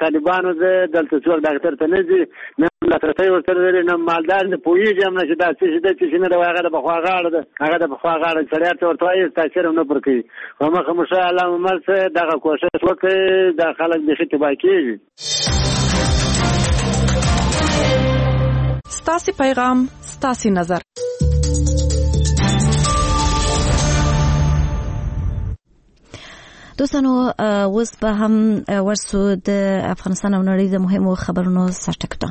طالبانو دلته څوک ډاکټر ته نه ځي، نه لاسرسی ورسره لري، نه مالدار نه پوهېږي هم نه چې دا څه شي ده، څه شي نه ده، هغه د پخوا غاړه ده، هغه د پخوا غاړه سړی ته ورته وایي تاثیر هم نه پر کوي. په مخه مو ښه الله مو مل څه دغه کوښښ وکړئ، دا خلک بیخي تباه کېږي. ستاسې پیغام ستاسې نظر. دوستانو اوس به هم ورسو د افغانستان او نړۍ د مهمو خبرونو سرټکټه.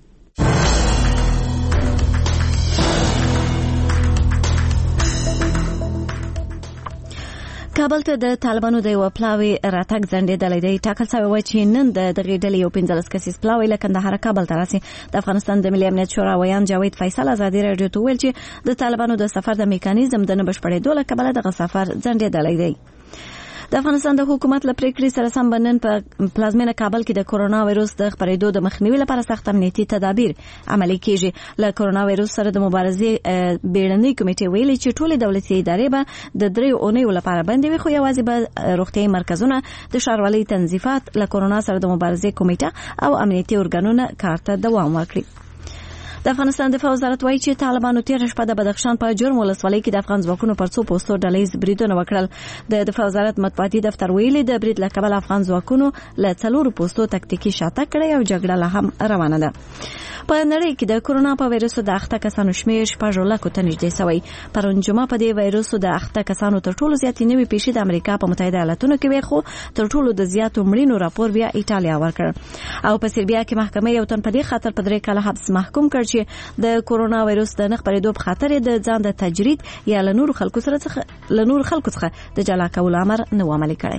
کابل ته د طالبانو د یو پلاوی راتګ ځنډېدلی دی. ټاکل شوی و چې نن د دغې ډلې یو 15 کسیز پلاوی له کندهار کابل ته راسي. د افغانستان د ملي امنیت شورا ویان جاوید فیصل ازادي راډیو ته ویل چې د طالبانو د سفر د میکانیزم د نه بشپړېدو له کبله دغه سفر ځنډېدلی دی. د افغانستان د حکومت له پریکړې سره سم بنن په پلازمینه کابل کې د کورونا وایروس د خپرېدو د مخنیوي لپاره سخت امنیتي تدابیر عملي کیږي. له کورونا وایروس سره د مبارزې بیړنۍ کمیټې ویلي چې ټولې دولتي ادارې به د 3 اونیو لپاره بندې وي، خو یوازې به روغتیايي مرکزونه، د ښاروالۍ تنظیفات، له کورونا سره د مبارزې کمیټه او امنیتي ارګانونه کار ته دوام ورکړي. د افغانستان دفاع وزارت وایي چې طالبانو تېره شپه د بدخشان په جرم ولسوالۍ کې د افغان ځواکونو پر څو پوستو ډلهییز بریدونه وکړل. د دفاع وزارت مطبوعاتي دفتر ویلي د برید له کبله افغان ځواکونو له 4 پوستو تکتیکي شاتګ کړی او جګړه لا هم روانه ده. په نړۍ کې د کورونا په وایرس د اخته کسانو شمېر 6 لکو ته نږدې شوی. پرون جمعه په دې وایرس د اخته کسانو تر ټولو زیاتې نوې پیښې د امریکا په متحده ایالاتونو کې وي، خو تر ټولو د زیاتو مړینو راپور بیا ایټالیا ورکړ. او په سربیا کې محکمه یو تن په دې خاطر په 3 کاله حبس محکوم کړ چې د کورونا وایرس د نه خپرېدو په خاطر د ځان د تجرید یا له نورو خلکو څخه د جلا کولو امر نه و عملي کړی.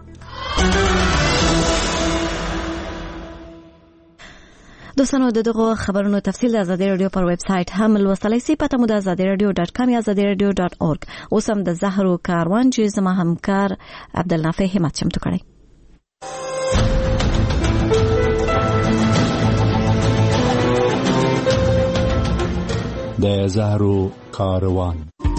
دوستانو د دغه خبرونو تفصیل د آزادي رادیو پر ویب سټ هم لوستلی سئ. پته مو د azadiradio.com یا azadiradio.org. اوس هم د زهرو کاروان چې زما همکار عبدالنافع همت چمتو کړی. د زهرو کاروان.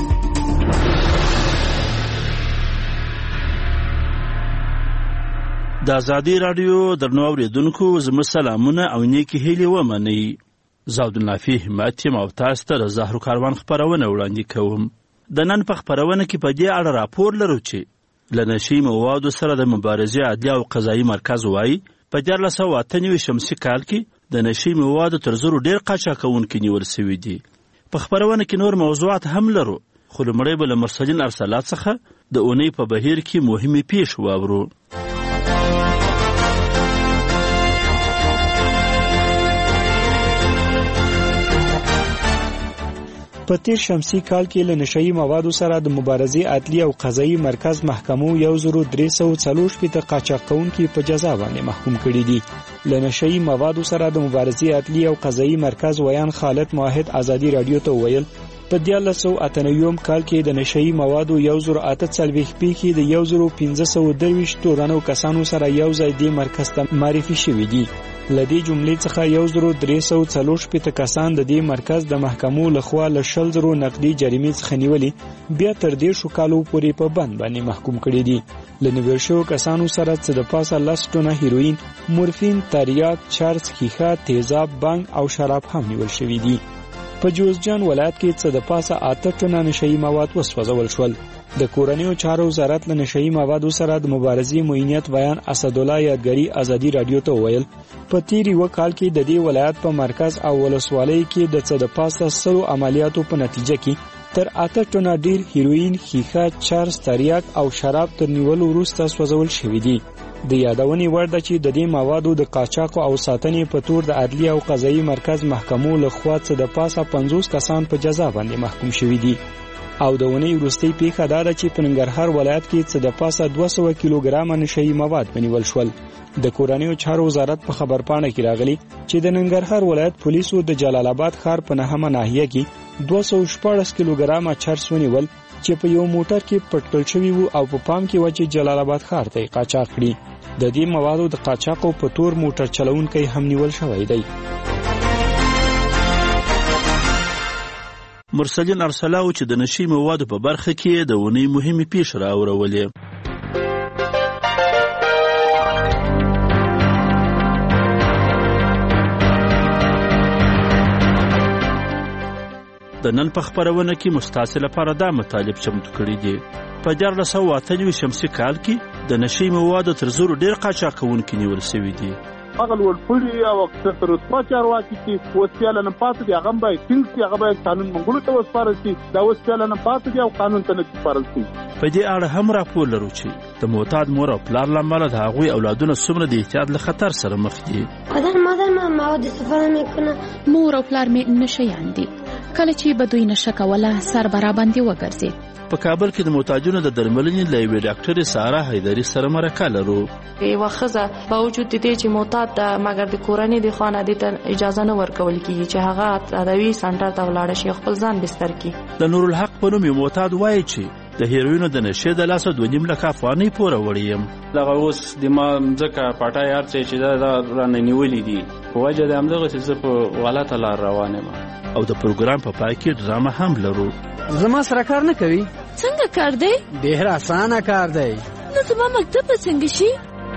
د آزادي رادیو درنو اوریدونکو زموږ سلامونه او نیکی هیلې ومنئ. زه عبدالنافع همت یم او تاسو ته د زهرو کاروان خپرونه وړاندې کوم. د نن په خپرونه کې په دې اړه راپور لرو چې له نشي موادو سره د مبارزې عدلي او قضایي مرکز وایي په 1998 شمسي کال کې د نشي موادو تر 1000 ډېر قاچاقونکي نیول شوي دي. په خپرونه کې نور موضوعات هم لرو، خو لومړی به له مرسلین ارسلات څخه د اونۍ په بهیر کې مهمې پیښې واورو. په تیر شمسي کال کې له نشئی موادو سره د مبارزې عدلي او قضایي مرکز محکمو 1340 قاچاقونکي په جزا باندې محکوم کړي دي. له نشئی موادو سره د مبارزې عدلي او قضایي مرکز ویان خالد موحد آزادي رادیو ته ویل په 1998 کال کې د نشئی موادو 1048 پیښې د 1523 تورانو کسانو سره یو ځای دی مرکز ته معرفي شوې دي. لدې جملې څخه 1340 کسان د دې مرکز د محکمو لخوا له 100 نقدي جریمې څخه نیولې بیا تر 10 کالو پورې په بند باندې محکوم کړي دي. لنیول شو کسانو سره څه د پاسه 10 ټنه هیروین، مورفین، تریاک، چرس، خیخه، تیزاب، بانګ او شراب هم نیول شوي دي. په جوزجان ولایت کې څه د پاسه 8 ټنه نشئی مواد وسوځول شول. د کورنیو چارو وزارت له نشئی موادو سره د مبارزې معینیت بیان اسد الله یادګری آزادي رادیو ته ویل په تیر یو کال کې د دې ولایت په مرکز او ولسوالۍ کې د څه د پاسه 100 عملیاتو په نتیجه کې تر 8 ټنه ډیر هیروین، خیخه، چرس، تریاک او شراب تر نیولو وروسته سوځول شوي دي. د یادونې وړ ده چې د دې موادو د قاچاق او ساتنې په تور د عدلي او قضایي مرکز محکمو لخوا څه د پاسه 50 کسان په جزا باندې محکوم شوي دي. او د ونې وروستۍ پیښه دا ده چې په ننګرهار ولایت کې څه د پاسه 200 کیلوګرام نشئی مواد ونیول شول. د کورنیو چارو وزارت په خبرپاڼه کې راغلی چې د ننګرهار ولایت پولیسو د جلال آباد ښار په نهمه ناحیه کې 214 کیلوګرام چرس ونیول چې په یو موټر کې پټکل شوی وو او په پام کې و چې جلال آباد ښار ته قاچاق کړي. د دې موادو د قاچاقو په تور موټر چلونکي هم نیول شوی دی. مرسلین ارسلاو چې د نشي موادو په برخه کې د اونۍ مهمې پیښې راوړولې. د نن په خپرونه کې مستاسې لپاره دا مطالب چمتو کړي دي. په 1498 شمسي کال کې د نشي موادو تر زرو ډېر قاچاق کوونکي نیول شوي دي. هغه لوړپوړي او اکثر تر اوسه چارواکي چې وسپیاله نه پاتې دي هغه باید ټینګ شي، هغه باید قانون منګولو ته وسپارل شي. دا وسپیاله نه پاتې دي او قانون ته نه سپارل شي. په دې اړه هم راپور لرو چې د معتاد مور او پلار له امله د هغوی اولادونه څومره د احتیاط له خطر سره مخ دي. مادر مواد استفاده میکنه. مور او پلار مې نشیان دي. کله چې به دوی نشه کوله سر برابندې وګرځېد. په کابل کې د معتادینو د درملنې له یوې ډاکټرې ساره حیدري سره مرکه لرو. یوه ښځه باوجود د دې چې معتاد ده مګر د کورنۍ د خوا نه دې ته اجازه نه ورکول کېږي چې هغه ادوي سنټر ته ولاړه شي خپل ځان بستر کړي. د نورالحق په نوم یو معتاد وایي چې د هیروینو د نشې د لاسه 2.5 لک افغانۍ پوره وړی یم. دغه اوس د ما ځکه پټای هر څه چې دا رانه نیولې دي په وجه د همدغه چې زه په غلطه لار روان یم. او د پروګرام په پای کې ډرامه هم لرو. زما سره کار نه کوي. څنګه کار دی؟ ډېر اسانه کار دی. نو زما مکتب به څنګه شي؟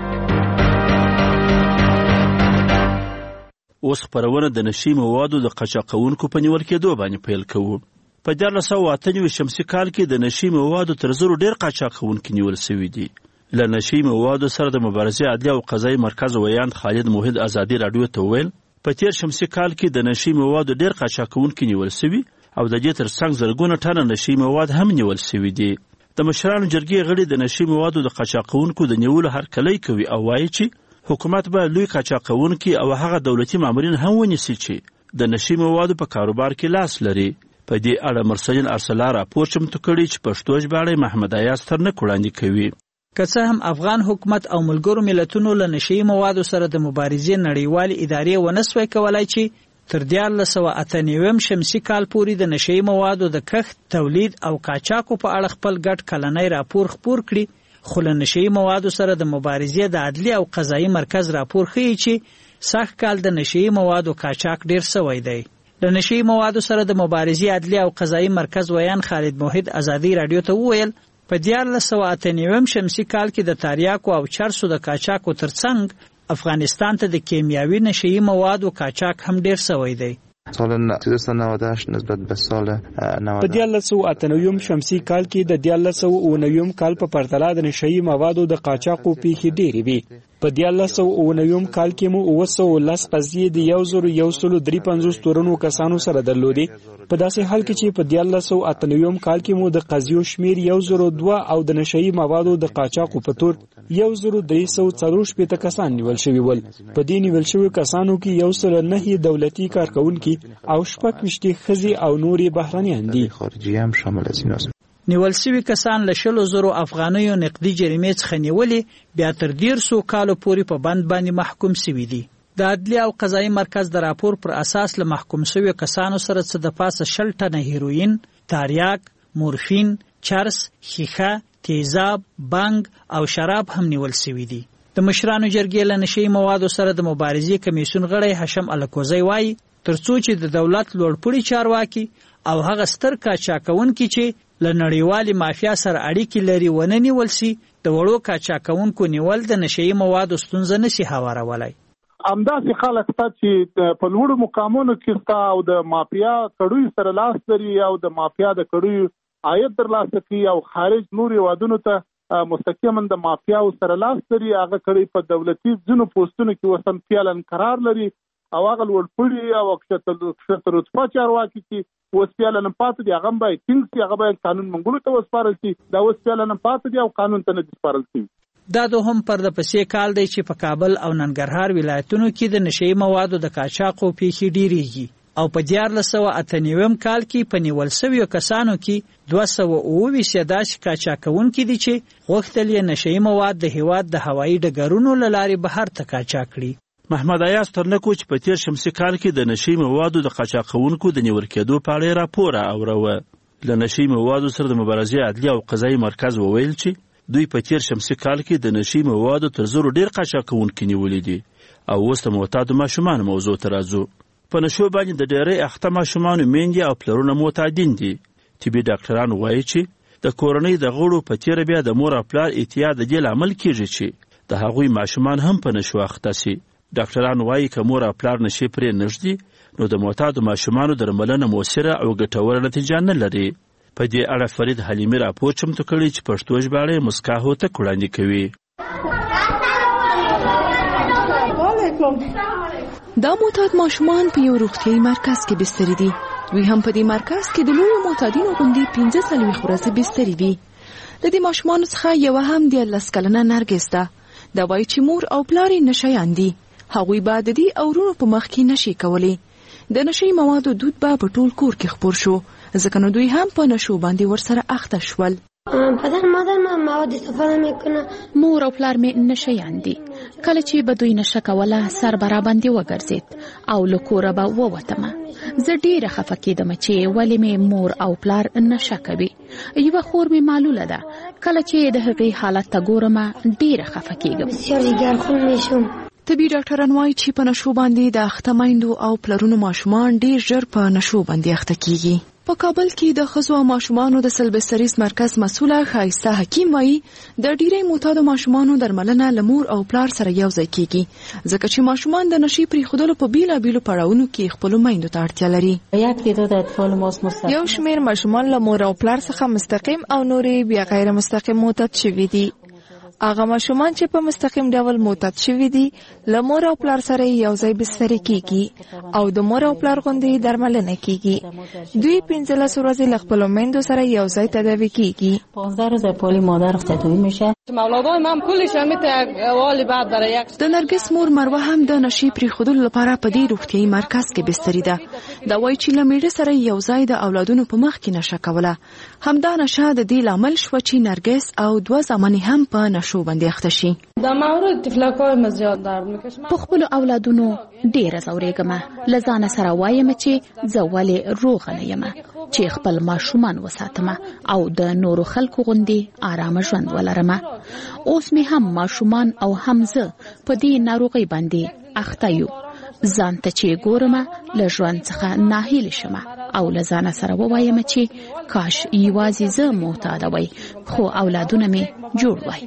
اوس خپرونه د نشي موادو د قاچاقونکو په نیول کېدو باندې پیل کوو. په 1498 شمسي کال کې د نشي موادو تر زرو ډېر قاچاقونکي نیول شوي دي. له نشي موادو سره د مبارزې عدلیه او قضایي مرکز ویاند خالد موحد ازادي راډیو ته ویل په تیر شمسي کال کې د نشي موادو ډېر قاچاقونکي نیول شوي او د دې ترڅنګ زرګونه ټنه نشي مواد هم نیول شوي دي. د مشرانو جرګې غړي د نشي موادو د قاچاقونکو د نیولو هرکلی کوي او وایي چې حکومت باید لوی قاچاقونکي او هغه دولتي مامورین هم ونیسي چې د نشي موادو په کاروبار کې لاس لري. په دې اړه مرسلین ارسلا راپور چمتو کړی چې پښتو ژباړی محمد ایاز ترنک وړاندې کوي. که څه هم افغان حکومت او ملګرو ملتونو له نشي موادو سره د مبارزې نړیوالې ادارې ونسوي کولای چې تر 1498 شمسي کال پورې د نشي موادو د کښت، تولید او قاچاقو په اړه خپل ګډ کلنی راپور خپور کړي، خو له نشي موادو سره د مبارزې د عدلیه او قضایي مرکز راپور ښیي چې سږ کال د نشي موادو قاچاق ډیر سوی دی. د نشي موادو سره د مبارزې عدلیه او قضایي مرکز ویان خالد موحد ازادي راډیو ته وویل په 1498 شمسي کال کې د تاریاکو او چرسو د قاچاقو ترڅنګ افغانستان ته د کیمیاوي نشي موادو قاچاق هم ډیر سوی دی. سال 1398 نسبت به سال 90 په 1498 شمسي کال کې د 1499 کال په پرتله د نشي موادو د قاچاقو پیښې ډېرې وي. په 1499 کال کې مو 910 قضیې د 1153 تورنو کسانو سره درلودې. په داسې حال کې چې په 1498 کال کې مو د قضیو شمیر 102 او د نشي موادو د قاچاقو په تور 1340 کسان نیول شوي ول. په دې نیول شوي کسانو کې 109 دولتي کارکونکي او 26 ښځې او نورې بهرنیان دي. خارجي هم شامل دي. نیول شوي کسان له 100,000 افغانیو نقدي جریمې څخه نیولې بیا تر 150 کالو پورې په بند باندې محکوم شوي دي. د عدلیه او قضایي مرکز د راپور پر اساس له محکوم شویو کسانو سره څه د پاسه 60 ټنه هیروین، تاریاک، مورفین، چرس، ښیښه، تیزاب، بنګ او شراب هم نیول شوي دي. د مشرانو جرګې له نشي موادو سره د مبارزې کمیسیون غړی هشم الکوزی وایي ترڅو چې د دولت لوړپوړي چارواکي او هغه ستر قاچاقونکي چې له نړیوالې مافیا سره اړیکې لري ونه نیول شي، د وړو قاچاقونکو نیول د نشي موادو ستونزه نشي هوارولی. همداسې خلک ته چې په لوړو مقامونو کې ستا او د مافیا کړیو سره لاس لري او د مافیا د کړیو عاید ترلاسه کوي او خارج نور هیوادونو ته مستقیما د مافیا سره لاس لري، هغه کړی په دولتي ځینو پوسټونو کې وسم فعلا قرار لري او هغه لوړپوړي او اکثر رتبه چارواکي چې وسپیاله نه پاتې دي هغه باید ټینګ شي، هغه باید قانون منګولو ته وسپارل شي. دا وسپیاله نه پاتې دي او قانون ته نه دي سپارل شي. دا دوهم پرده پسې کال دی چې په کابل او ننګرهار ولایتونو کې د نشي موادو د قاچاقو پیښې ډیریږي او په 1498 کال کې په نیول شویو کسانو کې 229 داسې قاچاقونکي دي چې غوښتل یې نشي مواد د هیواد د هوایي ډګرونو له لارې بهر ته قاچاق کړي. محمد ایاز ترنکو چې په تیر شمسي کال کې د نشي موادو د قاچاقونکو د نیول کېدو په اړه راپور اوروه. له نشي موادو سره د مبارزې عدلیه او قضایي مرکز وویل چې دوی په تیر شمسي کال کې د نشي موادو تر زرو ډیر قاچاقونکي نیولې دي. او اوس د معتادو ماشومان موضوع ته راځو. په نشو باندې د ډېرې اخته ماشومانو میندې او پلرونه معتادین دي. طبي ډاکټران وایي چې د کورنۍ د غړو په تیر بیا د مور او پلار احتیاط د دې لامل کیږي چې د هغوی ماشومان هم په نشو اخته شي. ډاکټران وایي که مور او پلار نشي پرې نږدي نو د معتادو ماشومانو درملنه مؤثره او ګټوره نتیجه نه لري. په دې اړه فرید حلیمي راپور چمتو کړی چې پښتو ژباړه مسکا هوته وړاندې کوي. دا معتاد ماشومان په یو روغتیايي مرکز کې بستري دي. دوی هم په دې مرکز کې د لویو معتادینو غوندې 45 ورځې بستري دي. د دې ماشومانو څخه یو هم 13 کلنه نرګس ده. دا وایي چې مور او پلار یې نشیان دي. هغوی به د دې اورونو په مخ کې نشي کولی. د نشي موادو دود به په ټول کور کې خپور شو، ځکه نو دوی هم په نشو باندې ورسره اخته شول. مور او پلار مې نشیان دي. کله چې به دوی نشه کوله سر برا باندې وګرځید او له کوره به ووتمه. زه ډېره خفه کېدم چې ولې مې مور او پلار نشه کوي. یوه خور مې معلوله ده، کله چې د هغې حالت ته ګورم ډېره خفه کېږم. طبي ډاکټران وایي چې په نشو باندې د اخته میندو او پلرونو ماشومان ډېر ژر په نشو باندې اخته کېږي. په کابل کې د ښځو او ماشومانو د سلبستریز مرکز مسؤله ښایسته حکیم وایي د ډېری معتادو ماشومانو درملنه له مور او پلار سره یو ځای کېږي، ځکه چې ماشومان د نشي پرېښودلو په بیلابیلو پړاوونو کې خپلو میندو ته اړتیا لري. یو شمېر ماشومان له مور او پلار څخه مستقیم او نورې بیا غیر مستقیم معتاد شوي دي. هغه ماشومان چې په مستقیم ډول معتاد شوي دي له مور او پلار سره یو ځای بستري کیږي او د مور او پلار غوندې درملنه کیږي. دوی 15 ورځې له خپلو میندو سره یو ځای تداوی کیږي. 15 روز پولی مادر تداوی میشه. اولادای من کلش هم احوال بعد برای یک. د نرګس مور مروه هم د نشي پرېښودلو لپاره په دې روغتیايي مرکز کې بستري ده. دا وایي چې له میړه سره یو ځای د اولادونو په مخ کې نشه کوله. همدا نشه د دې لامل شوه چې نرګس او 2 زامنې هم په نشو باندې اخته شي. دا مورد طفلکای مزیاد درد میکشه. په خپل اولادونو ډېره زورېږم. له ځانه سره وایم چې زه ولې روغه نه یم، چې خپل ماشومان وساتم او د نورو خلکو غوندې آرامه ژوند ولرم. اوس مې هم ماشومان او هم زه په دې ناروغۍ باندې اخته یو. ځان ته چې ګورم له ژوند څخه ناهیلې شم او له ځانه سره ووایم چې کاش یوازې زه معتاده وای خو اولادونه مې جوړ وای.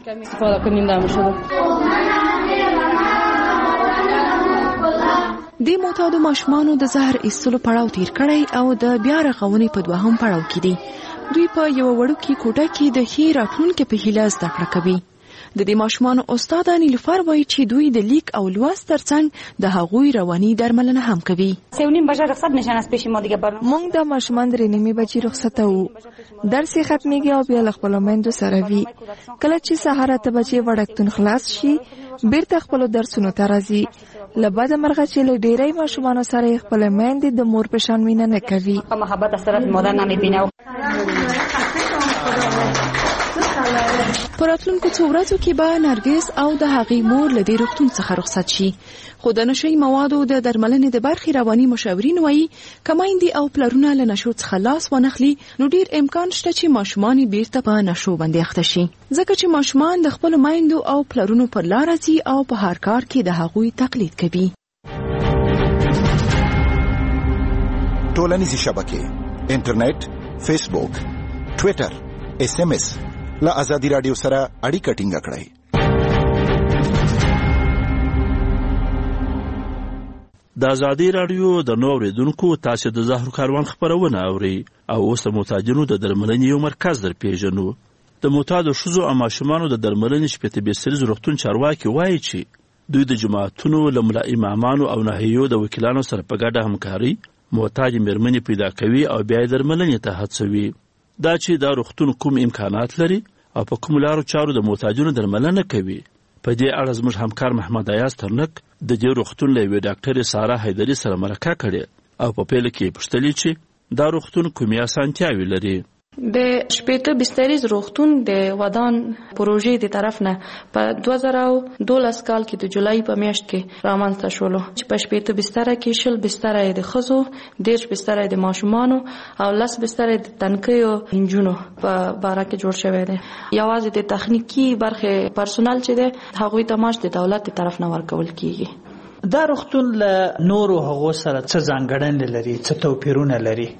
د معتادو ماشومانو د زهر ایستلو پړاو تیر کړی او د بیا رغونې په 2هم پړاو کې دي. دوی په یو وړوکي کوټه کې د ښې راتلونکي په هیله زده کړه کوي. د دې ماشومانو استاد نیلوفر وایي چې دوی د لیک او لوست ترڅنګ د هغوی رواني درملنه هم کوي. موږ د ماشومان 3 بجې رخصته وو. درس یې ختمېږي او بیا له خپلو میندو سره وي. کله چې سهار 8 بجې وړکتون خلاص شي بیرته خپلو درسونو ته راځي. له بده مرغه چې له ډېری ماشومانو سره خپل میندې د مور په شان مینه نه کوي. په راتلونکو څو ورځو کې به نرګس او د هغې مور له دې روغتون څخه رخصت شي. خو د نشي موادو د درملنې د برخې رواني مشاورین وایي که میندې او پلرونه له نشو څخه لاس ونخلي نو ډېر امکان شته چې ماشومان بیرته په نشو باندې اخته شي، ځکه چې ماشومان د خپلو میندو او پلرونو پر لاره ځي او په هر کار کې د هغوی تقلید کوي. ټولنیزې شبکې، انټرنیټ، فیسبوک، ټویټر، SMS له آزادي رادیو سره اړیکه ټینګه کړئ. د آزادي رادیو د نو اوریدونکو تاسو د زهر کاروان خبرونه اوري او اوس د معتادینو د درملنې یو مرکز در پیژنو. د معتادو ښځو او ماشومانو د درملنې شپېته بستریز روغتون چارواکي وایي چې دوی د جماعتونو له ملا امامانو او نهیو د وکیلانو سره په ګډه همکاري معتاد مېرمنې پیدا کوي او بیا درملنې ته هڅوي. دا چې دا روغتون کوم امکانات لري او په کوم لارو چارو د معتادینو درملنه کوي. په دې اړه زموږ همکار محمد ایاز ترنک د دې روغتون له یوې ډاکټرې ساره حیدري سره مرکه کړې او په پیل کې پوښتلې چې دا روغتون کومې اسانتیاوې لري. د شپېته بستریز روغتون د ودان پروژې د طرف نه په 2012 کال کې د جولای په میاشت کې رامنځته شولو چې په شپېته بستره کې 20 بستره د ښځو، 10 بستره د ماشومانو او 10 بستره د تنکیو انجونو په باره کې جوړ شوی دی. یوازې د تخنیکی برخه پرسونل چې دی هغوی ته معاش د دولت د طرف نه ورکول کیږي. دا روغتون له نورو هغو سره څه ځانګړنې لري، څه توپیرونه لري؟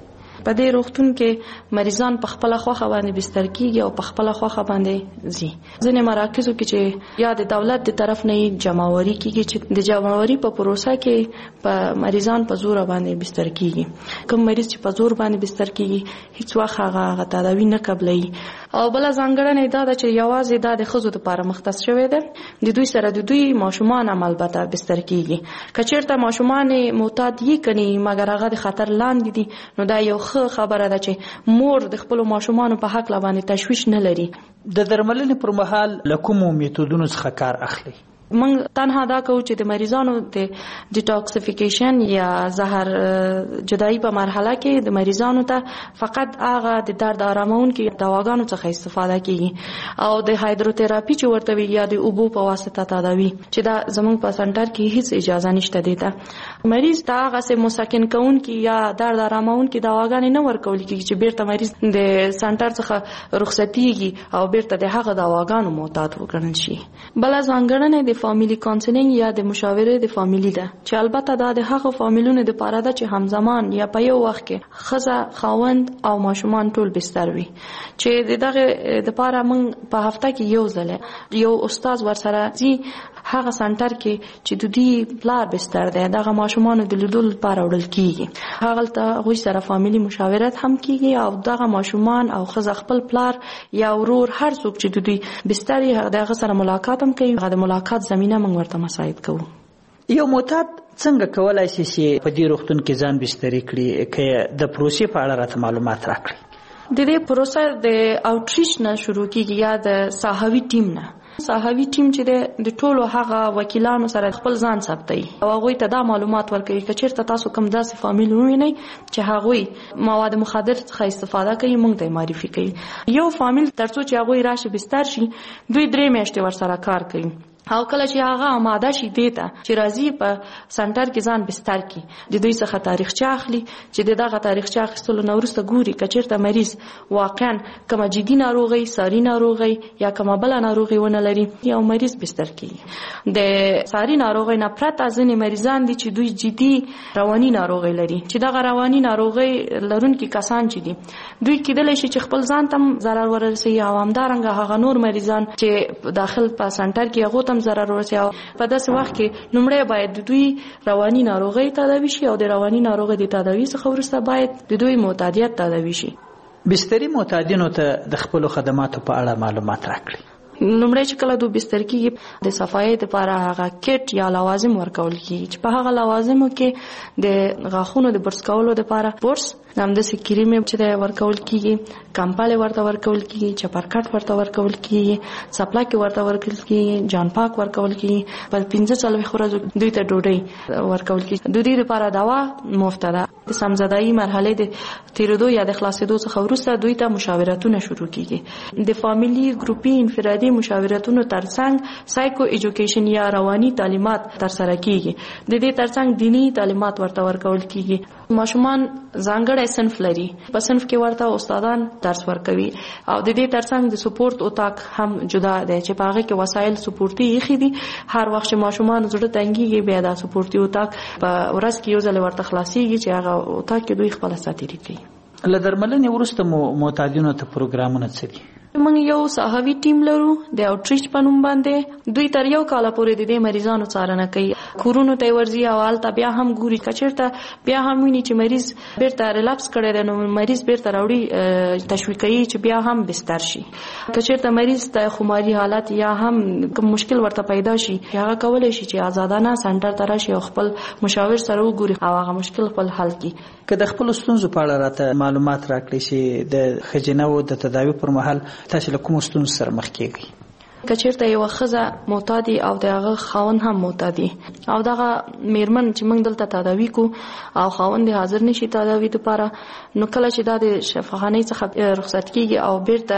په دې روغتون کې مریضان په خپل خوخه باندې بستر کیږي او په خپل خوخه باندې ځي. ځینې مراکزو کې چې یا د دولت د طرف نه جمعواري کیږي چې د جمعواري په پروسه کې په مریضان په زور باندې بستر کیږي. کوم مریض چې په زور باندې بستر کیږي هیڅ وخت هغه تداوی نه قبلي. او بل ځانګړنه دا ده چې یوازې د ښځو لپاره مختص شوی ده. د دوی سره د دوی ماشومان هم البته بستر کیږي. کچیرته ماشومان معتاد یې کني مګر هغه د خطر لاندې دي نو دا یو ښه خبره ده چې مور د خپل ماشومان په حق باندې تشویش نه لري. د درملنې پر مهال له کومو میتودونو څخه کار اخلي؟ من تنها دا کوو چې د مریضانو د ډیټاکسیفیکیشن یا زهر جدایی په مرحله کې د مریضانو ته فقط هغه د درد آرامونکي دواګانو څخه استفاده کیږي او د هایدروتراپي چې ورته وی یا د اوبو په واسطه تداوی چې دا زموږ په سنټر کې هیڅ اجازه نشته دی ته مریض ته هغه سه مسکن کوونکي یا درد آرامونکي دواګانې نه ورکول کیږي چې بیرته مریض د سنټر څخه رخصتيږي او بیرته د هغه دواګانو معتاد وګڼل شي. بل ځانګړنه د فامیلی کانسلینګ یا د مشاوره د فامیلی ده چې البته دا د هغه فامیلونو لپاره ده چې همزمان یا په یو وخت کې ښځه خاوند او ماشومان ټول بستر وي چې دغه لپاره موږ په هفته کې یو ځل یو استاد ورسره ځي هغه سنټر کې چې د دې پلار بستر ده دغه ماشومان د لیدل لپاره وړل کیږي. هغه ته غوښ سره فامیلی مشاورت هم کیږي او دغه ماشومان او ښځه خپل پلار یا ورور هر څوک چې د دوی بستر یې دغه سره ملاقات هم کوي. هغه د ملاقات زمينه موږ ورته مساعد کوو. یو معتاد څنګه کولای شي چې په دې روغتون کې ځان بستري کړي که د پروسې په اړه راته معلومات راکړي؟ د دې پروسه د اوټریچ نه شروع کیږي یا د ساحوي ټیم نه. ساحوي ټیم چې د ټولو هغه وکیلانو سره خپل ځان ثبتي او هغه ته دا معلومات ورکوي چې چیرته تاسو کوم داسې فامیل ووینئ چې هغه مواد مخدر څخه استفاده کوي موږ ته معرفي کوي. یو فامیل ترڅو چې هغه راشي بستر شي 2-3 میاشتې ورسره کار کوي او کله چې هغه آماده شي دیتا چې راځي په سنټر کې ځان بستر کی د دوی څخه تاریخچه اخلي چې دغه تاریخچه اخیستلو نو وروسته ګوري کچیرته مریض واقعا کومه جدي ناروغي ساري ناروغي یا کومه بل ناروغي ونه لري یا مریض بستر کی. د ساري ناروغي نه پرته ځینې مریضان دي چې دوی جدي رواني ناروغي لري چې دغه رواني ناروغي لرونکي کسان چې دي دوی کېدلی شي چې خپل ځان تم ضرر ورسوي او همدارنګه هغه نور مریضان چې داخل په سنټر کې هغه ضرر ورسي. په داسې وخت کې لومړی باید د دوی رواني ناروغي تداوي شي او د رواني ناروغي د تداوي څخه وروسته باید د دوی معتادیت تداوي شي. بستري معتادینو ته د خپل خدماتو په اړه معلومات راکړي. لومړی چې کله دوی بستر کېږي د صفایي لپاره هغه کټ یا لوازم ورکول کېږي چې په هغه لوازمو کې د غاښونو د برس کولو لپاره برس نامداسې کریم چې ورکول کېږي کمپاله ورته ورکول کېږي چپرکټ ورته ورکول کېږي سپلاکي ورته ورکول کېږي جان پاک ورکول کېږي په 15 ورځو دوی ته ډوډۍ ورکول کېږي. د دې لپاره دوا مفت ده. د سمزدایي مرحله د تیرېدو یا د خلاصېدو څخه وروسته دوی ته مشاورتونه شروع کېږي. د فامیلی ګروپي انفرادي مشاورتونو ترڅنګ سایکو ایجوکیشن یا رواني تعلیمات ترسره کېږي. د دې ترڅنګ دینی تعلیمات ورته ورکول کېږي. ماشومان ځانګړی صنف لري په صنف کې ورته استادان درس ورکوي او د دې ترڅنګ د سپورت اتاق هم جدا دی چې په هغه کې وسایل سپورتي یې دي. هر وخت چې ماشومان زړه تنګيږي بیا د سپورتي اتاق په ورځ کې یو ځل ورته خلاصيږي چې هغه اتاق کې دوی خپل ساتيري کوي. له درملنې وروسته معتادینو ته پروګرامونه څه دي؟ موږ یو ساحوي ټیم لرو د اوټریچ په نوم باندې. دوی تر یو کال پورې د دې مریضانو څارنه کوي. کورونو ته ورځي او حالت بیا هم ګوري کچیرته بیا هم ویني چې مریض بیرته ریلاپس کړي دی نو مریض بیرته راوړي تشویقي چې بیا هم بستر شي. کچیرته مریض د خماري حالت یا هم کوم مشکل ورته پیدا شي هغه کولای شي چې آزادانه سنټر ته راشي او خپل مشاور سره وګوري او هغه مشکل خپل حل کړي. که د خپل ستونزو په اړه راته معلومات راکړي چې د خجنو د تداوی پر مهال تاسو له کوم ستونزو سره مخ کیږئ؟ کچیرته یو ښځه معتادي او دغه خاوند هم معتادي او دغه میرمن چې موږ دلته تداوی کو او خاوند حاضر نشي تداوی لپاره نو کله چې د شفاخانه څخه رخصت کیږي او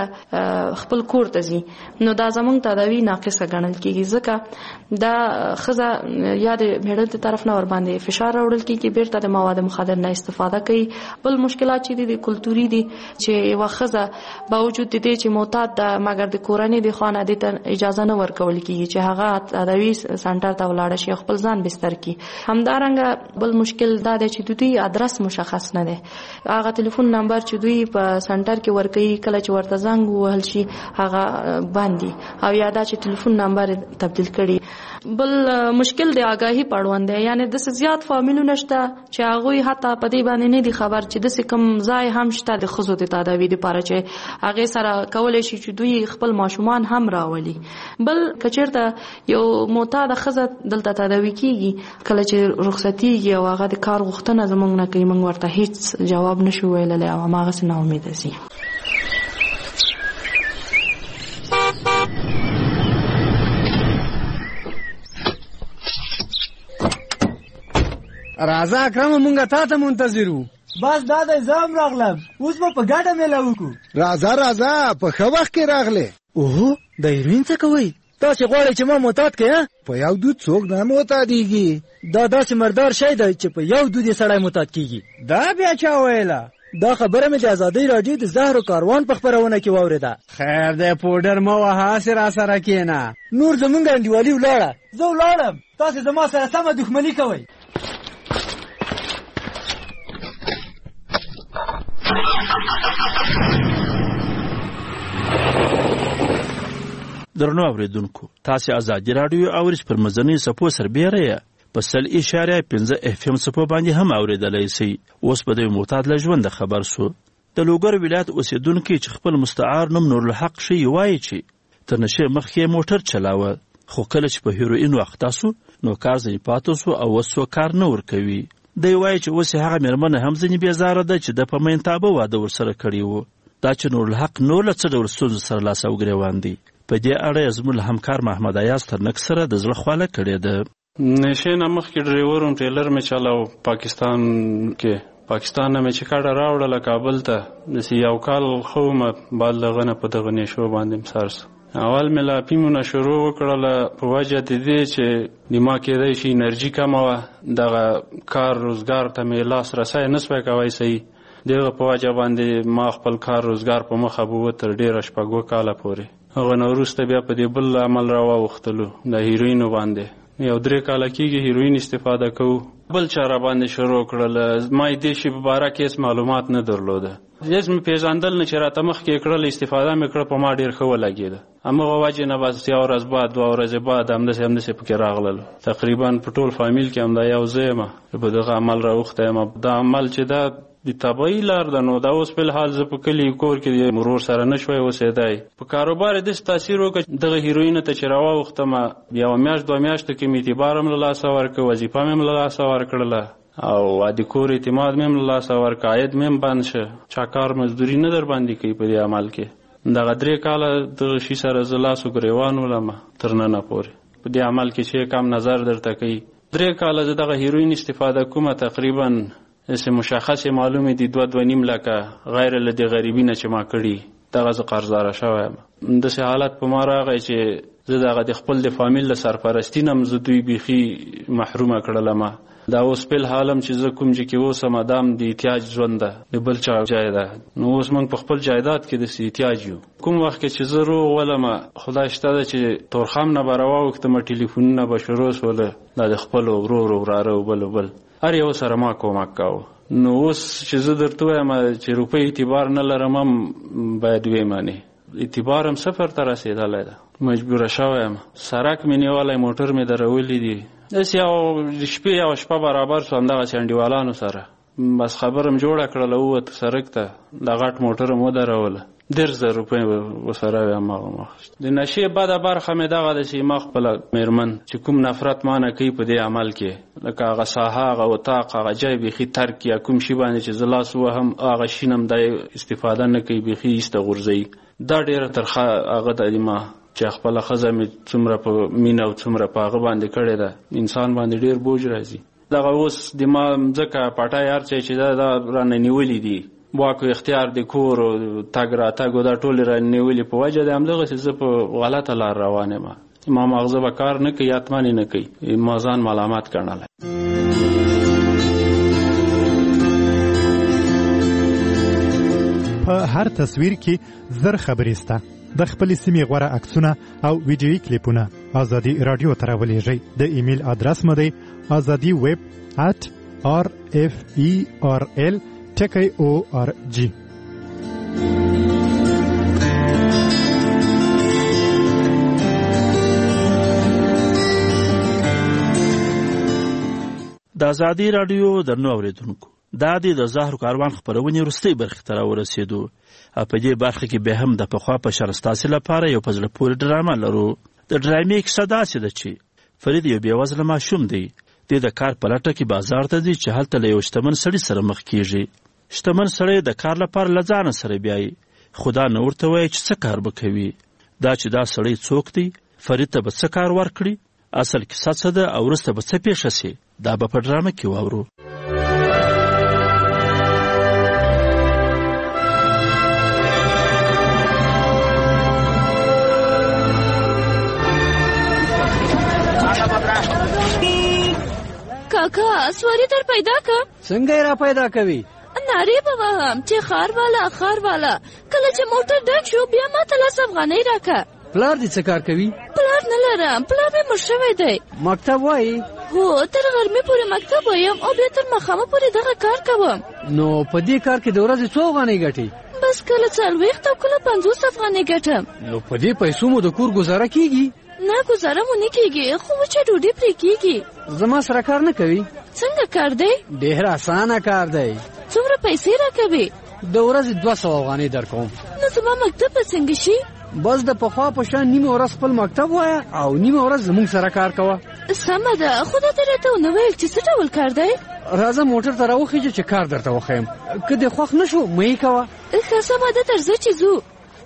بیرته خپل کور ته ځي نو دا زموږ تداوی ناقصه ګڼل کیږي ځکه دا ښځه یا د میړه طرف نه ور باندې فشار راوړل کیږي بیرته د مواد مخدر نه استفاده کوي. بل مشکلات چې دي کلتوري دي چې یو ښځه باوجود دي چې معتاد ده مګر د کورنۍ د خانه د اجازه نه ورکول کیږي چې هغه تداوی سنټر ته ولاړ شي خپل ځان بستر کی. همدارنګه بل مشکل دا دی چې دوی ادرس مشخص نه دی. هغه ټلیفون نمبر چې دوی په سنټر کې ورکوي کله چې ورته زنګ ووهل شي هغه باندې او یا دا چې ټلیفون نمبر تبدیل کړي. بل مشکل دی آگاهی پړوند دی، یعنی د زیات فامیلونه شته چې هغه حتی په دې باندې نه دي خبر چې د کم ځای هم شته د خزو د تداوی لپاره چې هغه سره کولای شي چې دوی خپل ماشومان هم راولي. بل کچیرته یو معتاد خزه دلته تداوی کیږي کله چې رخصتیږي او هغه د کار غوښتنه زمونږ نه کوي، موږ ورته هیڅ جواب نشو ویلای او هغه څه نه امید سي. راځه اکرم مونږه تا ته منتظرو. بس دا د زام راغلم، اوس به په ګډه میله وکړو. راځه په ښه وخت کې راغلې. اوه د هیروین څه کوئ؟ تاسې غواړئ چې ما معتاد کړې؟ په یو دود څوک نه معتادېږي. دا داسې مردار شی دی چې په یو دود یې سړی معتاد کېږي. دا بیا چا ویله؟ دا خبره مې د ازادۍ راډیو د زهرو کاروان په خپرونه کې واورېده. خیر دی پوډر مه وهه، هسې راسره کښېنه. نور زمونږ انډیوالي ولاړه. زه ولاړم، تاسې زما سره سمه دښمني کوئ. درنو اوریدونکو، تاسو ازادي رادیو اورئ پر مزنی سپو سربېره یا په 100.5 FM سپو باندې هم اوریدلای شئ. اوس په دې معتاد له ژوند خبر سو. د لوګر ولایت اوسیدونکو چې خپل مستعار نوم نور الحق شي وایي چې تر نشه مخکې موټر چلاوه، خو کله چې په هیروین وخت تاسو نو کار ځنی پاتوسو او وسو کار نه ور کوي. دی وایي چې اوس هغه مېرمنه هم ځنی بیزاره ده چې د پمنتابه واده ورسره کړی وو. دا چې نور الحق نو له څه ډول ستونزو سره لاس او ګریوان دی. په دې اړه زموږ همکار محمد ایاز ترنک سره د زړه خواله کړې ده. نشه نه مخکې ډرایور او ټریلر مې چلاو پاکستان نه مې چې کاډه راوړله کابل ته. د یو کال خو ما بالغه نه په دغه نشو باندې مسارس. اول مې لا پیمونه شروع وکړله په وجه د دې چې دما کېدای شي انرژي کمه وه، دغه کار روزګار ته مې لاس رسی نه سوی کوی صحیح. دغه په وجه باندې ما خپل کار روزګار په مخه بوه تر ډېره 6 کاله پورې. هغه نه وروسته بیا په دې بل عمل را واوښتلو د هیروینو باندې. یو 3 کاله کېږي هیروین استفاده کوو. بل چاره باندې شروع کړله. ما یې دې شي په باره کې هېڅ معلومات نه درلوده. هېڅ مې پېژندل نه چې راته مخکې کړله، استفاده مې کړه، په ما ډېر ښه ولګېده. همغه وجې نه بس یوه ورځ بعد 2 ورځې بعد همداسې پکې راغلل. تقریبا په ټول فامیل کې همدا یو زه یم چې په دغه عمل راوښتی یم. دا عمل چې دا د طبعي لار ده، نو دا اوس په الحال زه په کلي کور کې مرور سره نه شوی اوسېدی. په کاروبار یې داسې تاثیر وکړه دغه هیروینو ته چې راواوښتم، یوه میاشت 2 میاشتو کې مې اعتبار هم له لاسه ورکړ، وظیفه مې هم له لاسه ورکړله او عادي کور اعتماد مې هم له لاسه ورکړ، عاید مې هم بند شه. چا کار مزدوري نه در باندې کوي په دې عمل کې. دغه 3 کاله دغه شي سره زه لاس و ګریوان ولم تر ننه پورې. په دې عمل کې چې کم نظر درته کوي. 3 کاله زه دغه هیروین استفاده کومه، تقریبا اسه مشخص معلومه دي 2.5 لکه غیر له دې غریبی نه چې ما کړی دغه ز قرضدار شوم. د سه حالت په ما راغی چې زه دغه د خپل د فامیل له سرپرستی نم زه دوی بيخي محرومه کړلم. دا اوس په حالم چې زه کوم چې اوسم ادم د احتیاج ژوند ده، د بل چا جایداد. نو اوس موږ په خپل جایداد کې د احتیاج یو. کوم وخت چې زه روغ ولم خدای شته چې تورخم نه براوه وخت ما ټلیفونونه به شروع سول د خپل ورور وراره بل هر یو سره ما کومک کاوه. نو اوس چې زه درته وایم چې روپۍ اعتبار نه لرم هم باید ویمانې اعتبار هم 0 ته رسېدلی ده. مجبوره شوی یم. سرک مې نیولی، موټر مې درولی دي. داسې یو شپه برابر سو همدغسې انډیوالانو سره بس خبره م جوړه کړله، ووت سرک ته د غټ موټر م ودروله. 10,000 روپۍ ورسره وې هماغه ماخست. د نشې بده برخه مې دغه ده چې ما خپله مېرمن چې کوم نفرت ما نه کوي په دې عمل کې، لکه هغه ساحه، هغه اتاق، هغه جای بیخي ترک یا کوم شي باندې چې زه لاس وهم هغه شي نه م دی استفاده نه کوي، بیخي ایسته غورځوي. دا ډېره ترخه هغه ده ما چې خپله ښځه مې څومره په مینه او څومره په هغه باندې کړې ده، انسان باندې ډېر بوج راځي. دغه اوس د ما ځکه پټای هر څه چې دا رانه نیولي دي، واک او اختیار د کور او تګ راتګ دا ټول رانه نیولي په وجه د همدغسې زه په غلطه لار روان یم. ما مغزه به کار نه کوي، حتما نه کوي، ما ځان ملامت ګڼلی. په هر تصویر کې زر خبرې سته، د خپل سیمې غوره عکسونه او ویډیویي کلیپونه ازادي رادیو ته راولېږئ. د ایمیل ادرس مو دی azadi@rferl.org. د ازادي رادیو درنو اوریدونکو، دا د زهرو کاروان خپرونې وروستۍ برخې ته راورسېدو. په دې برخه کې به هم د پخوا په شر ستاسې لپاره یو په زړه پورې ډرامه لرو. د ډرامې کیسه داسې ده چې فرید یو بېوزله ماشوم دی. دی د کار په لټه کې بازار ته ځي چې هلته له یو شتمن سړي سره مخ کېږي. شتمن سړی د کار لپاره له ځانه سره بیایي، خو دا نه ورته وایي چې څه کار به کوي. دا چې دا سړی څوک دی، فرید ته به څه کار ورکړي، اصل کیسه څه ده او وروسته به څه پیښه سي، دا به په ډرامه کې واورو. کاکا سواری در پیدا که؟ څنګه را پیدا کوي؟ ناری به وهم چې خار والا کله چې موټر ډک شو بیا ماته 10 افغانۍ راکه. پلار دې څه کار کوي؟ پلار نه لرم، پلار مې مړ شوی دی. مکتب وایي؟ هو، تر غرمې پورې مکتب وایم او بیا تر ماښامه پورې دغه کار کوم. نو په دې کار کې د ورځې څو افغانۍ ګټې؟ بس کله 40 او کله 50 افغانۍ ګټم. نو په دې پیسو مو د کور گزاره کیږي؟ نه گزاره مو نه کیږي، خو چې ډوډۍ پرې کیږي. زما سره کار نه کوي؟ څنګه کار دی؟ ډېر اسانه کار دی. څومره پیسې راکوي؟ د ورځې 200 افغانۍ درکوم. نو زما مکتب به څنګه شي؟ بس د پخوا په شان نیمه ورځ خپل مکتب وایه او نیمه ورځ زموږ سره کار کوه. سمه ده، خو دا ته راته ونه ویل چې څه ډول کار دی؟ راځه موټر ته راوخیږه چې کار درته وښیم، که دې خوښ نه شو مه یې کوه. ښه سمه ده، درځه چې ځو.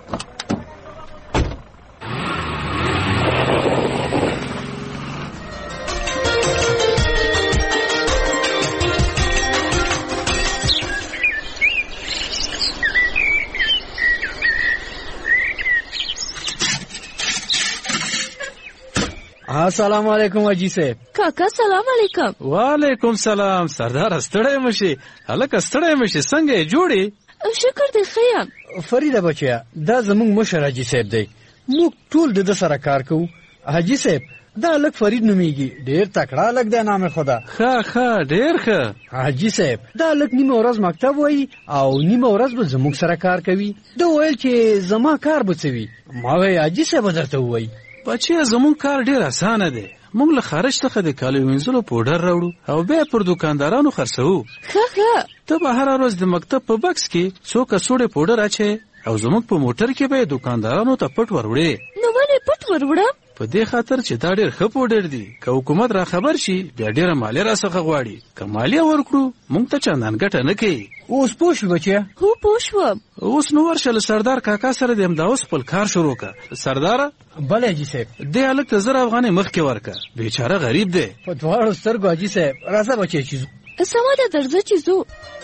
السلام علیکم حاجی صاحب. کاکا سلام علیکم. وعلیکم سلام. سردار ستړی مشي؟ هلکه ستړی مشي، څنګه یې جوړې؟ شکر دی ښه یم. فریده بچیا، دا زموږ مشر حاجي صاحب دی، موږ ټول د ده سره کار کوو. حاجي صاحب دا هلک فرید نومیږي، ډېر تکړه هلک دی، نام خدا. ښه ډېر ښه. حاجي صاحب دا هلک نیمه ورځ مکتب وایي او نیمه ورځ به زموږ سره کار کوي. ده ویل چې زما کار به څه وي؟ ما وایي حاجي صاحب به درته ووایي. بچیا زموږ کار ډېر اسانه دی. موږ له خارج څخه د کالیو وینځلو پوډر راوړو او بیا پر دوکاندارانو خرڅوو. ښه ته به هره ورځ د مکتب په بکس کې څو کڅوړې پوډر اچې او زموږ په موټر کې به یې دوکاندارانو ته پټ وروړې. نو ولې پټ وروړم؟ په دې خاطر چې دا ډېر ښه پوډر دي، که حکومت را خبر شي بیا ډېره مالیه راڅخه غواړي. که مالیه ورکړو موږ ته چندان ګټه نه کوي. اوس پوه شوې بچیا؟ هو پوه شوم. اوس نو ورشه له سردار کاکا سره د همدا اوس خپل کار شروع کړه. سرداره. بله حاجي صاحب. دې هلک ته 10 افغانۍ مخکې ورکړه، بیچاره غریب دی. په دواړو سترګو حاجي صاحب. راځه بچی چې ځو. سمه ده، درځه چې ځو.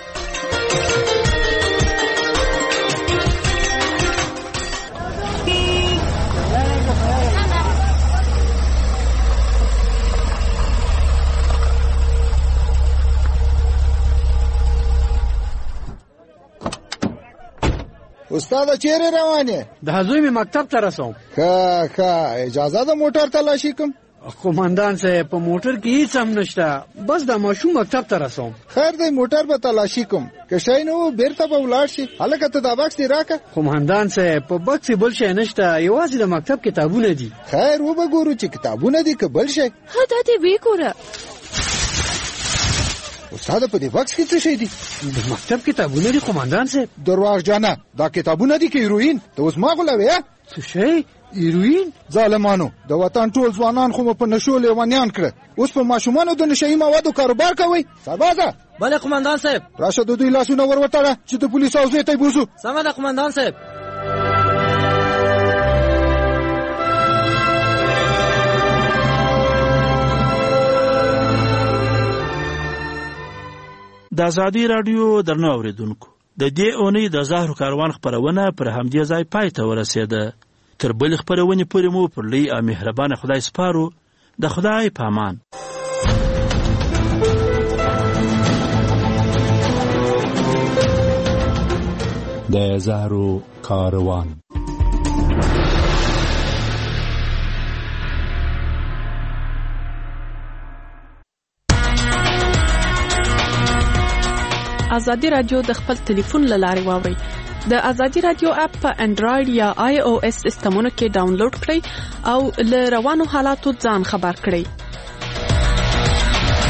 استاد چیرې روانې؟ د زوی مې مکتب ته رسوم. ښه اجازه ده موټر تلاشي کوم؟ قومندان صاحب په موټر کې هیڅ هم نشته، بس د ماشوم مکتب ته رسوم. خیر دی موټر به تلاشي کوم، که شی نه و بیرته به ولاړ شي. هلکه ته دا بکس دې راکړه. قومندان صاحب په بکس بل شی نشته، یوازې د مکتب کتابونه دي. خیر وبګورو چې کتابونه دي که بل شی. ښه دا دې ویې ګوره. استاد په دې بکس کې څه شی دي؟ د مکتب کتابونه دي قومندان صاحب. درواغجنه، دا کتابونه دي که هیروین؟ ته اوس ما غولوې؟ څه شی؟ هیروین؟ ظالمانو، د وطن ټول ځوانان خو مو په نشو لیونیان کړه، اوس په ماشومانو د نشهیي موادو کاروبار کوئ. سربازه. بله قومندان صاحب. راشه د دوی لاسونه ور وتړه چې د پولیسو حوزې ته یې بوځو. سمه ده قومندان صاحب. د ازادي رادیو درنو اوریدونکو، د دې اونۍ د زهرو کاروان خپرونه پر همدې ځای پای ته ورسېده. تر بلې خپرونې پورې مو پر لوی او مهربانه خدای سپارو. د خدای په امان. د زهرو کاروان. ازادي رادیو د خپل ټلیفون له لارې واورئ. د ازادي رادیو اپ په انډراید یا آی او اس سیسټمونو کې ډاونلوډ کړئ او له روانو حالاتو ځان خبر کړئ.